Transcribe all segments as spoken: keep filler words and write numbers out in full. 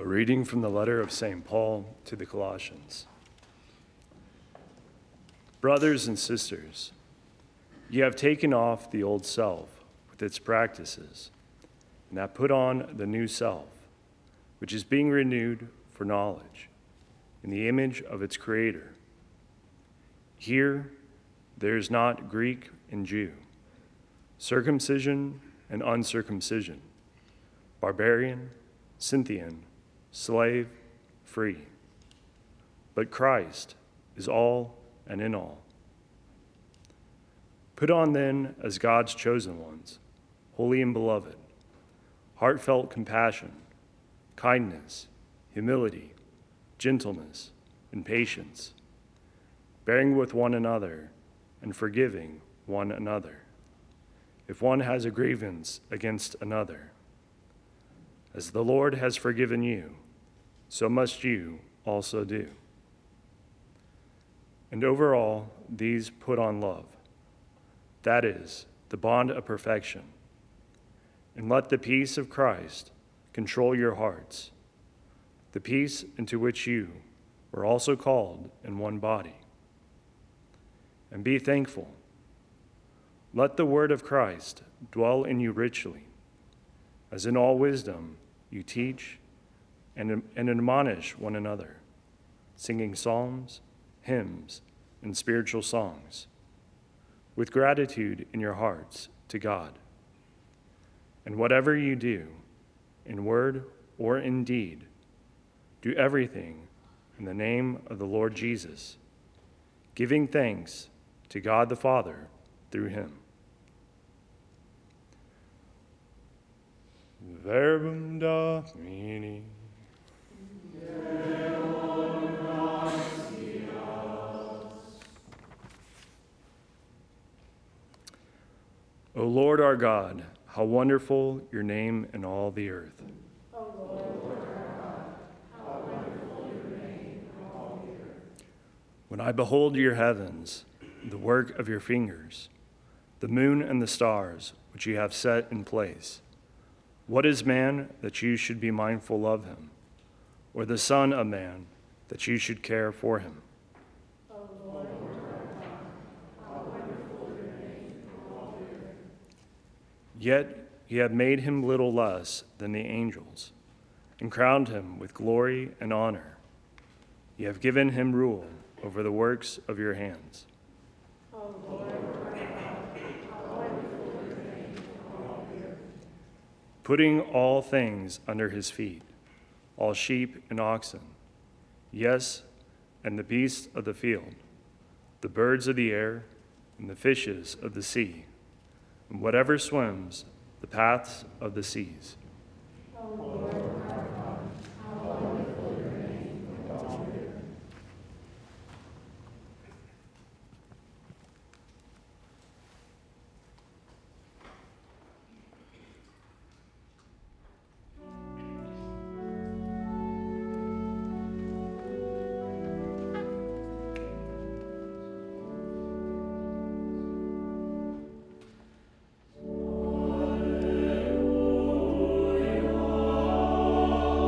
A reading from the letter of Saint Paul to the Colossians. Brothers and sisters, you have taken off the old self with its practices, and have put on the new self, which is being renewed for knowledge, in the image of its Creator. Here, there is not Greek and Jew, circumcision and uncircumcision, barbarian, Scythian, slave, free. But Christ is all and in all. Put on then as God's chosen ones, holy and beloved, heartfelt compassion, kindness, humility, gentleness, and patience, bearing with one another and forgiving one another, if one has a grievance against another. As the Lord has forgiven you, so must you also do. And over all, these put on love. That is, the bond of perfection. And let the peace of Christ control your hearts, the peace into which you were also called in one body. And be thankful. Let the word of Christ dwell in you richly, as in all wisdom you teach and, and admonish one another, singing psalms, hymns, and spiritual songs, with gratitude in your hearts to God. And whatever you do, in word or in deed, do everything in the name of the Lord Jesus, giving thanks to God the Father through him. Verbum Domini. O Lord our God, how wonderful your name in all the earth. O Lord our God, how wonderful your name in all the earth. When I behold your heavens, the work of your fingers, the moon and the stars which you have set in place, what is man that you should be mindful of him, or the son of man that you should care for him? O Lord our God, how wonderful your name in all the earth. Yet you have made him little less than the angels, and crowned him with glory and honor. You have given him rule over the works of your hands. O Lord our God, how wonderful your name in all the earth. Putting all things under his feet, all sheep and oxen, yes, and the beasts of the field, the birds of the air, and the fishes of the sea, and whatever swims the paths of the seas. O Lord our God, how wonderful your name in all the earth. Alleluia.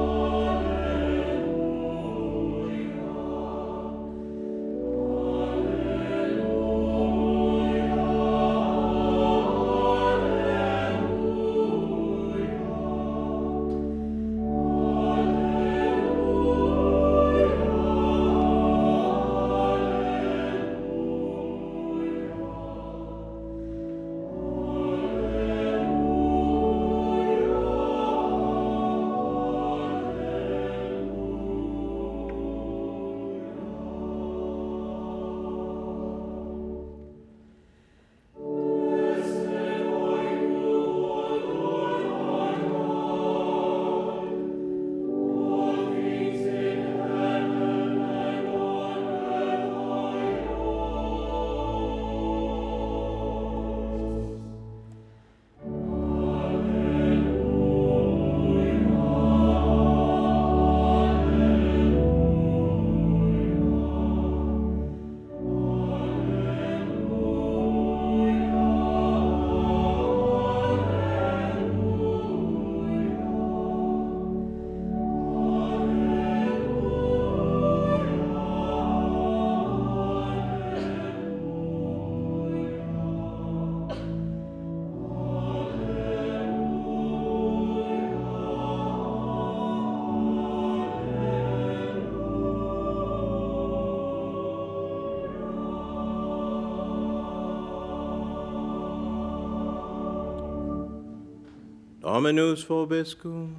Dominus vobiscum.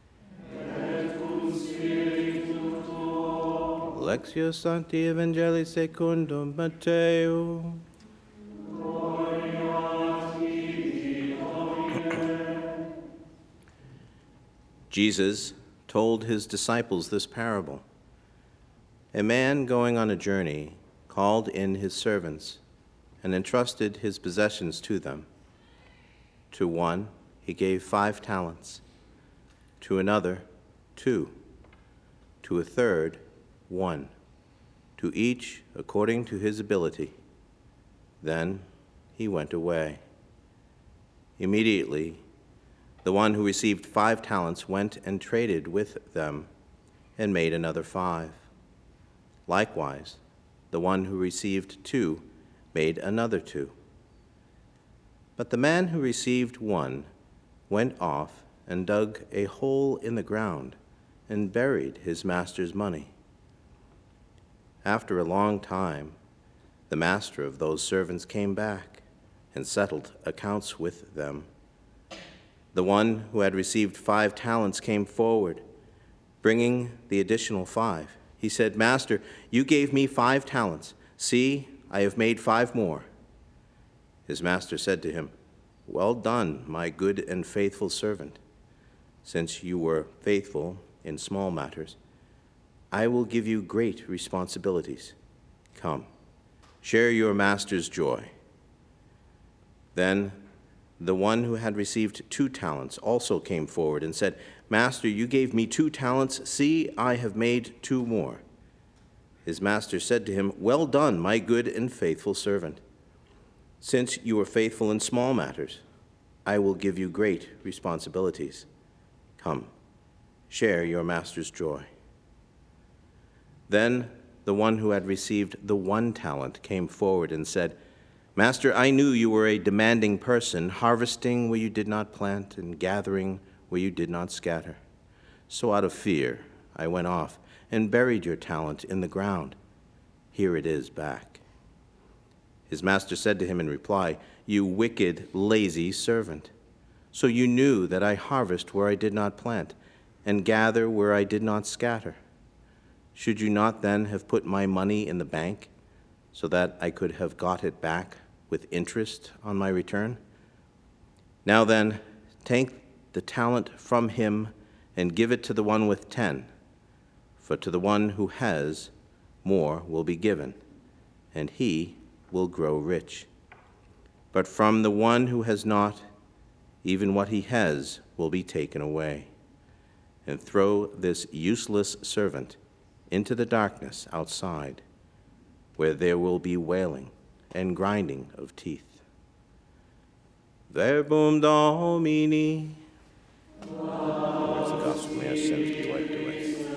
Lectio Sancti Evangelii secundum Matteo. Jesus told his disciples this parable. A man going on a journey called in his servants and entrusted his possessions to them. To one he gave five talents, to another two, to a third one, to each according to his ability. Then he went away. Immediately, the one who received five talents went and traded with them and made another five. Likewise, the one who received two made another two. But the man who received one went off and dug a hole in the ground and buried his master's money. After a long time, the master of those servants came back and settled accounts with them. The one who had received five talents came forward, bringing the additional five. He said, "Master, you gave me five talents. See, I have made five more." His master said to him, "Well done, my good and faithful servant. Since you were faithful in small matters, I will give you great responsibilities. Come, share your master's joy." Then the one who had received two talents also came forward and said, "Master, you gave me two talents. See, I have made two more." His master said to him, "Well done, my good and faithful servant. Since you were faithful in small matters, I will give you great responsibilities. Come, share your master's joy." Then the one who had received the one talent came forward and said, "Master, I knew you were a demanding person, harvesting where you did not plant and gathering where you did not scatter. So out of fear, I went off and buried your talent in the ground. Here it is back." His master said to him in reply, "You wicked, lazy servant. So you knew that I harvest where I did not plant and gather where I did not scatter. Should you not then have put my money in the bank so that I could have got it back with interest on my return? Now then, take the talent from him and give it to the one with ten. For to the one who has, more will be given, and he will grow rich. But from the one who has not, even what he has will be taken away. And throw this useless servant into the darkness outside, where there will be wailing and grinding of teeth." Verbum Domini. Words of the gospel, may our sins be wiped away.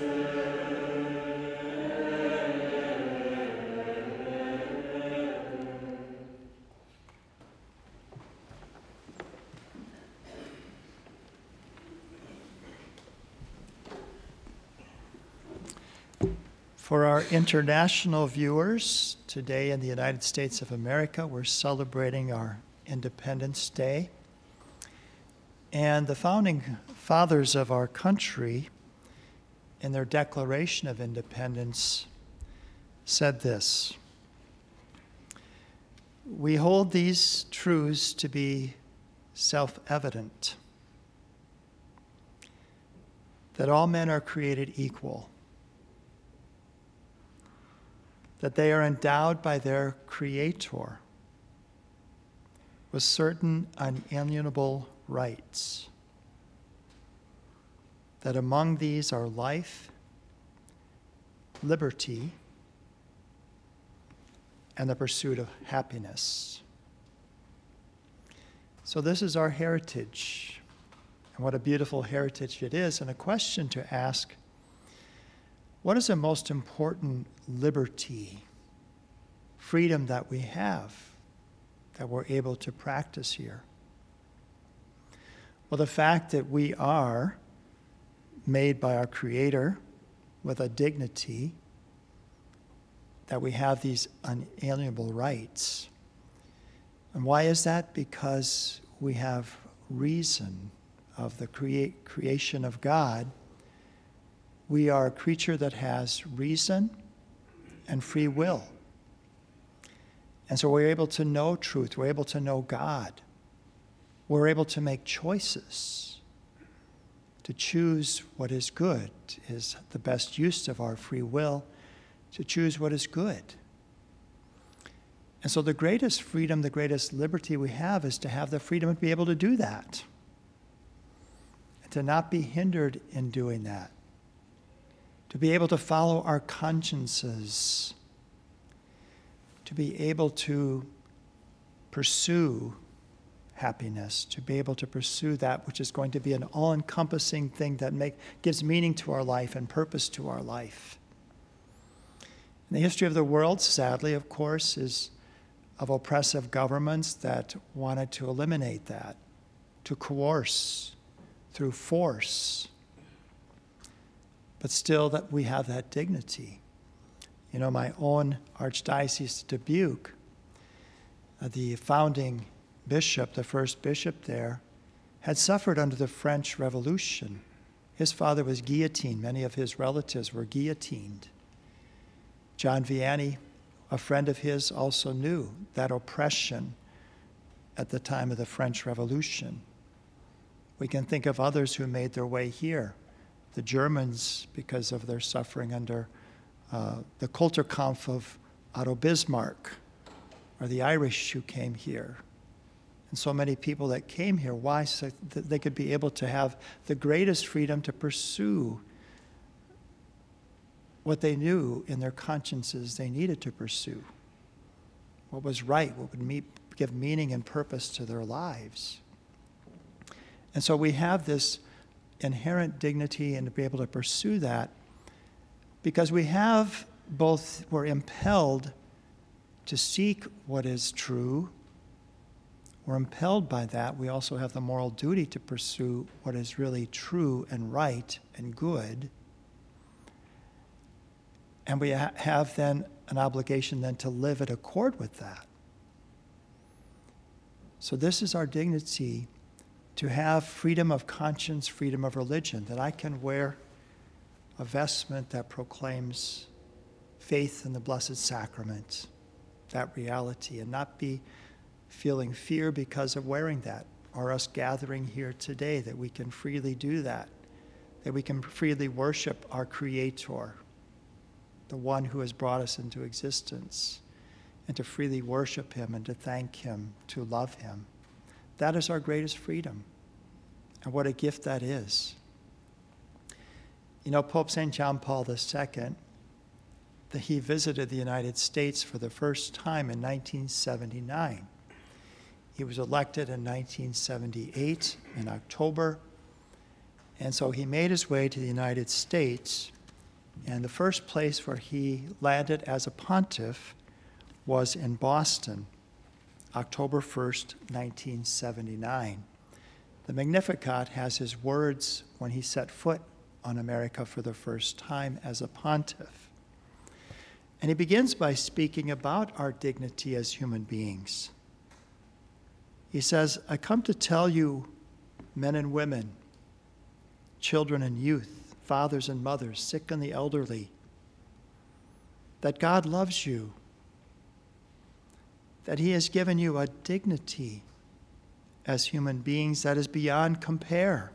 For our international viewers, today in the United States of America, we're celebrating our Independence Day. And the founding fathers of our country, in their Declaration of Independence, said this: "We hold these truths to be self-evident, that all men are created equal, that they are endowed by their Creator with certain unalienable rights, that among these are life, liberty, and the pursuit of happiness." So this is our heritage, and what a beautiful heritage it is, and a question to ask: what is the most important liberty, freedom that we have, that we're able to practice here? Well, the fact that we are made by our Creator with a dignity, that we have these unalienable rights. And why is that? Because we have reason, of the create, creation of God, we are a creature that has reason and free will. And so we're able to know truth. We're able to know God. We're able to make choices. To choose what is good is the best use of our free will, to choose what is good. And so the greatest freedom, the greatest liberty we have is to have the freedom to be able to do that. And to not be hindered in doing that. To be able to follow our consciences. To be able to pursue happiness, to be able to pursue that which is going to be an all-encompassing thing that make, gives meaning to our life and purpose to our life. And the history of the world, sadly, of course, is of oppressive governments that wanted to eliminate that, to coerce through force. But still that we have that dignity. You know, my own Archdiocese of Dubuque, uh, the founding bishop, the first bishop there, had suffered under the French Revolution. His father was guillotined. Many of his relatives were guillotined. John Vianney, a friend of his, also knew that oppression at the time of the French Revolution. We can think of others who made their way here. The Germans, because of their suffering under uh, the Kulturkampf of Otto Bismarck, or the Irish who came here. And so many people that came here, why? So that they could be able to have the greatest freedom to pursue what they knew in their consciences they needed to pursue. What was right, what would meet, give meaning and purpose to their lives. And so we have this inherent dignity and to be able to pursue that because we have both, we're impelled to seek what is true. We're impelled by that. We also have the moral duty to pursue what is really true and right and good. And we ha- have then an obligation then to live in accord with that. So this is our dignity, to have freedom of conscience, freedom of religion, that I can wear a vestment that proclaims faith in the Blessed Sacrament, that reality, and not be feeling fear because of wearing that, or us gathering here today, that we can freely do that, that we can freely worship our Creator, the one who has brought us into existence, and to freely worship Him and to thank Him, to love Him. That is our greatest freedom. And what a gift that is. You know, Pope Saint John Paul the Second, that he visited the United States for the first time in nineteen seventy-nine. He was elected in nineteen seventy-eight in October. And so he made his way to the United States. And the first place where he landed as a pontiff was in Boston, October first, nineteen seventy-nine. The Magnificat has his words when he set foot on America for the first time as a pontiff. And he begins by speaking about our dignity as human beings. He says, I come to tell you, men and women, children and youth, fathers and mothers, sick and the elderly, that God loves you, that He has given you a dignity as human beings that is beyond compare.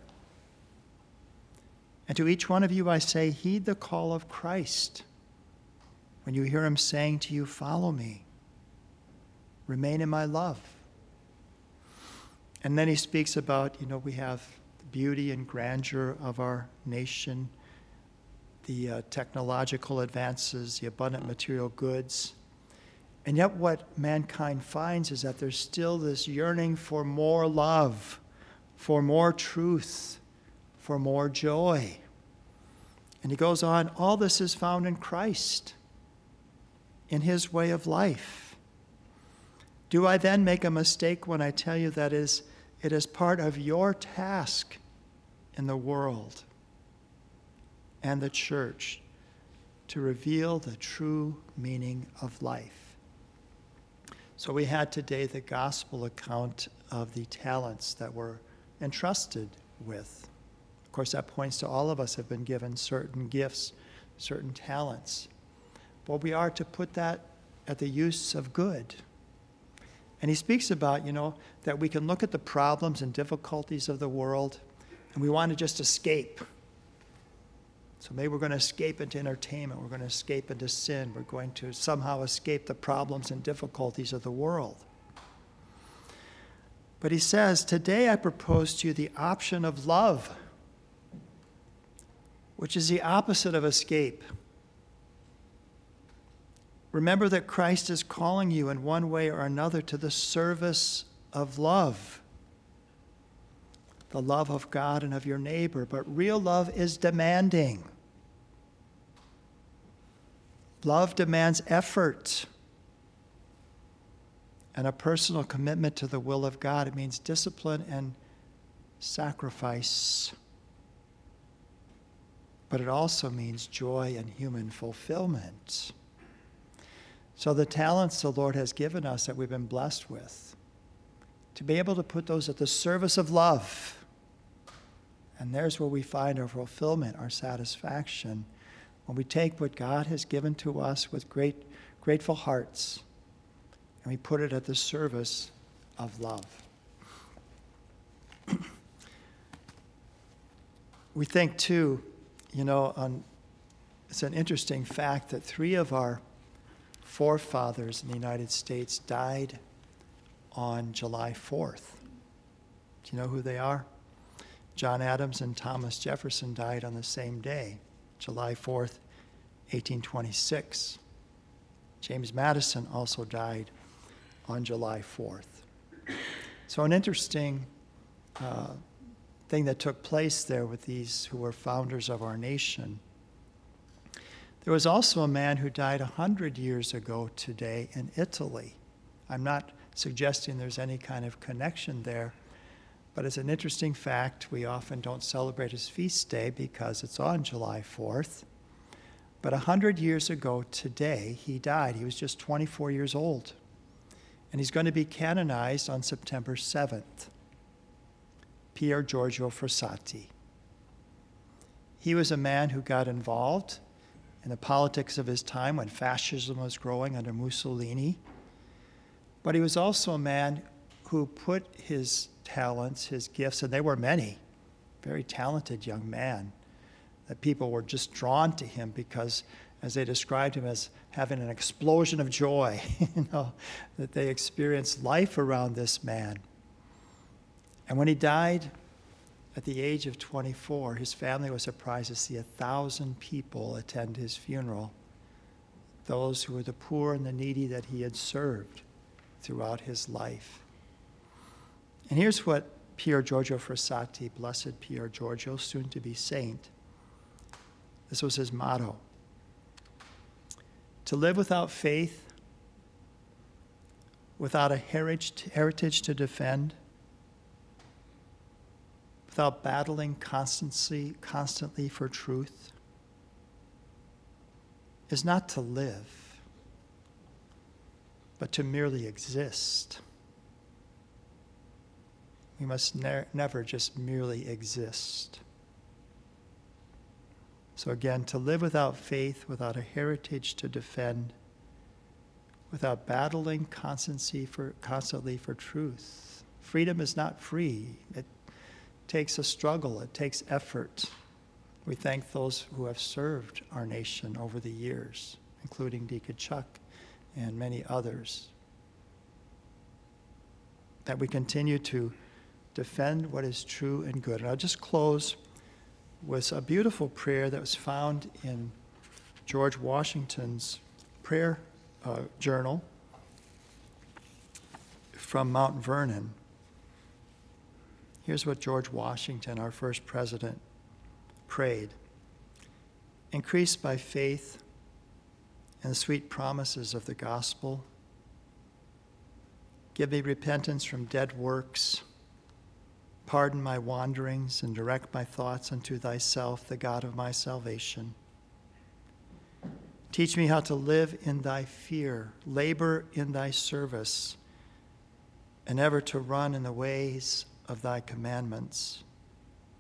And to each one of you I say, heed the call of Christ. When you hear Him saying to you, follow me, remain in my love. And then he speaks about, you know, we have the beauty and grandeur of our nation, the uh, technological advances, the abundant material goods. And yet what mankind finds is that there's still this yearning for more love, for more truth, for more joy. And he goes on, all this is found in Christ, in His way of life. Do I then make a mistake when I tell you that is, it is part of your task in the world and the church to reveal the true meaning of life? So we had today the gospel account of the talents that were entrusted with. Of course, that points to all of us have been given certain gifts, certain talents. But we are to put that at the use of good. And he speaks about, you know, that we can look at the problems and difficulties of the world, and we want to just escape. So maybe we're going to escape into entertainment. We're going to escape into sin. We're going to somehow escape the problems and difficulties of the world. But he says, today I propose to you the option of love, which is the opposite of escape. Remember that Christ is calling you in one way or another to the service of love, the love of God and of your neighbor. But real love is demanding. Love demands effort and a personal commitment to the will of God. It means discipline and sacrifice. But it also means joy and human fulfillment. So the talents the Lord has given us that we've been blessed with, to be able to put those at the service of love. And there's where we find our fulfillment, our satisfaction, when we take what God has given to us with great, grateful hearts, and we put it at the service of love. We think, too, you know, on, it's an interesting fact that three of our forefathers in the United States died on July fourth. Do you know who they are? John Adams and Thomas Jefferson died on the same day, July fourth, eighteen twenty-six. James Madison also died on July fourth. So an interesting uh, thing that took place there with these who were founders of our nation. There was also a man who died one hundred years ago today in Italy. I'm not suggesting there's any kind of connection there, but it's an interesting fact. We often don't celebrate his feast day because it's on July fourth. But one hundred years ago today, he died. He was just twenty-four years old. And he's going to be canonized on September seventh. Pier Giorgio Frassati. He was a man who got involved in the politics of his time when fascism was growing under Mussolini. But he was also a man who put his talents, his gifts, and they were many, very talented young man, that people were just drawn to him because, as they described him, as having an explosion of joy, you know, that they experienced life around this man. And when he died at the age of twenty-four, his family was surprised to see a thousand people attend his funeral, those who were the poor and the needy that he had served throughout his life. And here's what Pier Giorgio Frassati, blessed Pier Giorgio, soon to be saint, this was his motto: to live without faith, without a heritage to defend, without battling constantly, constantly for truth, is not to live, but to merely exist. We must ne- never just merely exist. So again, to live without faith, without a heritage to defend, without battling constancy for, constantly for truth. Freedom is not free. It takes a struggle. It takes effort. We thank those who have served our nation over the years, including Deacon Chuck and many others, that we continue to defend what is true and good. And I'll just close with a beautiful prayer that was found in George Washington's prayer uh, journal from Mount Vernon. Here's what George Washington, our first president, prayed. Increased by faith and the sweet promises of the gospel, give me repentance from dead works, pardon my wanderings, and direct my thoughts unto thyself, the God of my salvation. Teach me how to live in thy fear, labor in thy service, and ever to run in the ways of thy commandments.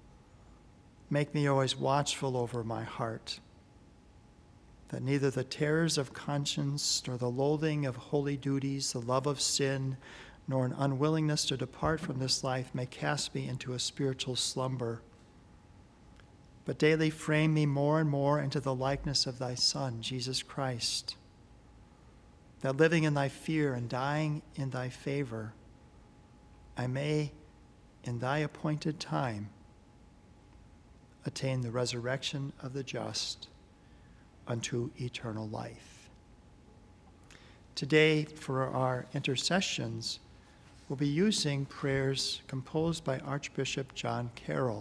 Make me always watchful over my heart, that neither the terrors of conscience, nor the loathing of holy duties, the love of sin, nor an unwillingness to depart from this life may cast me into a spiritual slumber, but daily frame me more and more into the likeness of thy Son, Jesus Christ, that living in thy fear and dying in thy favor, I may, in thy appointed time, attain the resurrection of the just unto eternal life. Today, for our intercessions, we'll be using prayers composed by Archbishop John Carroll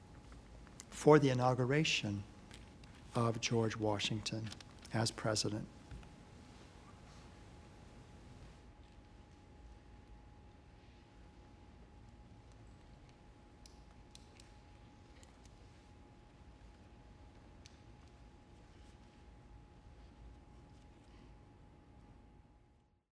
for the inauguration of George Washington as president.